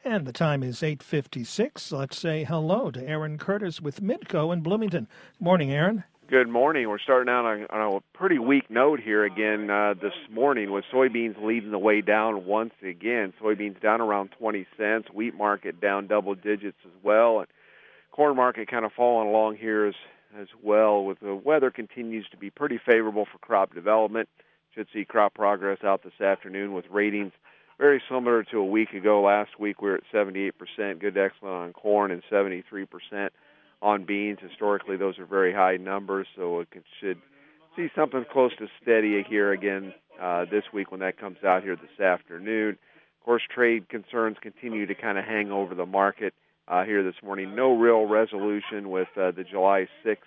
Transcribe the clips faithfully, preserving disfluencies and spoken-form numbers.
And the time is eight fifty-six. Let's say hello to Aaron Curtis with Midco in Bloomington. Good morning, Aaron. Good morning. We're starting out on, on a pretty weak note here again uh, this morning with soybeans leading the way down once again. Soybeans down around twenty cents. Wheat market down double digits as well. And corn market kind of following along here as, as well. With the weather continues to be pretty favorable for crop development. Should see crop progress out this afternoon with ratings very similar to a week ago. Last week we were at seventy-eight percent, good to excellent on corn, and seventy-three percent on beans. Historically, those are very high numbers, so it should see something close to steady here again uh, this week when that comes out here this afternoon. Of course, trade concerns continue to kind of hang over the market uh, here this morning. No real resolution with uh, the July sixth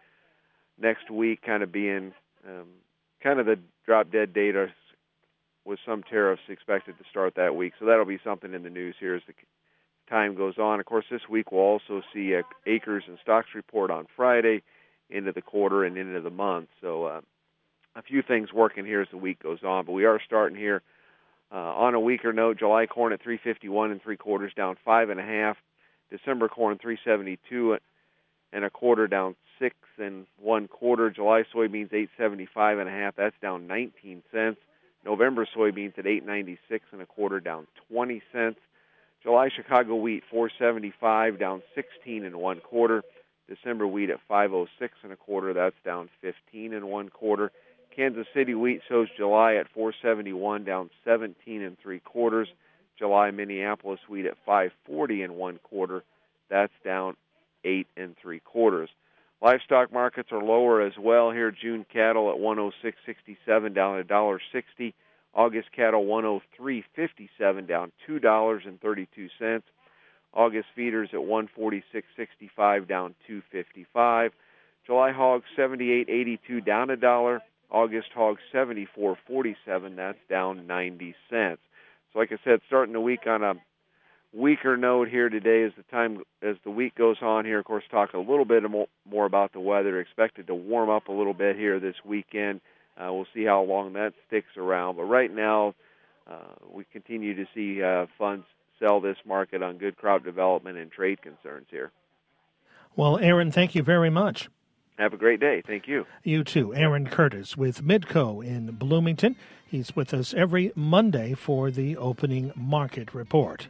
next week kind of being um, kind of the drop-dead data with some tariffs expected to start that week. So that'll be something in the news here as the time goes on. Of course, this week we'll also see a acres and stocks report on Friday, into the quarter and into the month. So uh, a few things working here as the week goes on. But we are starting here uh, on a weaker note. July corn at three fifty-one and three quarters, down five and a half. December corn three seventy-two and a quarter, down six and one quarter. July soybeans eight seventy-five and a half. That's down nineteen cents. November soybeans at eight ninety-six and a quarter, down twenty cents. July Chicago wheat four seventy-five, down sixteen and one quarter. December wheat at five oh six and a quarter, that's down fifteen and one quarter. Kansas City wheat shows July at four seventy-one, down seventeen and three quarters. July Minneapolis wheat at five forty and one quarter, that's down eight and three quarters. Livestock markets are lower as well here. June cattle at one oh six sixty-seven, down one dollar sixty. August cattle one oh three fifty-seven, down two dollars and thirty-two cents. August feeders at one forty-six sixty-five, down two fifty-five. July hogs seventy-eight eighty-two, down a dollar. August hogs seventy-four forty-seven, that's down ninety cents. So like I said, starting the week on a weaker note here today as the time as the week goes on here. Of course, talk a little bit more about the weather. Expected to warm up a little bit here this weekend. Uh, we'll see how long that sticks around. But right now, uh, we continue to see uh, funds sell this market on good crop development and trade concerns here. Well, Aaron, thank you very much. Have a great day. Thank you. You too. Aaron Curtis with Midco in Bloomington. He's with us every Monday for the opening market report.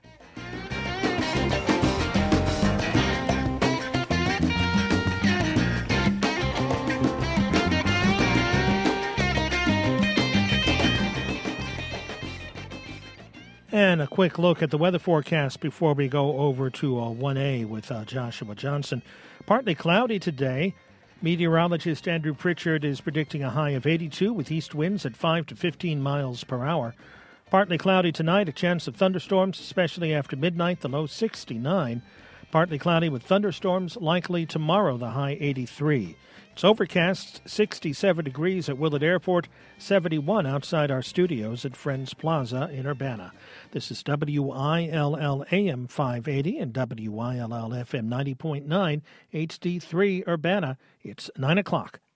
And a quick look at the weather forecast before we go over to uh, one A with uh, Joshua Johnson. Partly cloudy today. Meteorologist Andrew Pritchard is predicting a high of eighty-two with east winds at five to fifteen miles per hour. Partly cloudy tonight, a chance of thunderstorms, especially after midnight, the low sixty-nine. Partly cloudy with thunderstorms likely tomorrow, the high eighty-three. It's overcast, sixty-seven degrees at Willett Airport, seventy-one outside our studios at Friends Plaza in Urbana. This is W I L L A M five eighty and W I L L F M ninety point nine H D three Urbana. It's nine o'clock.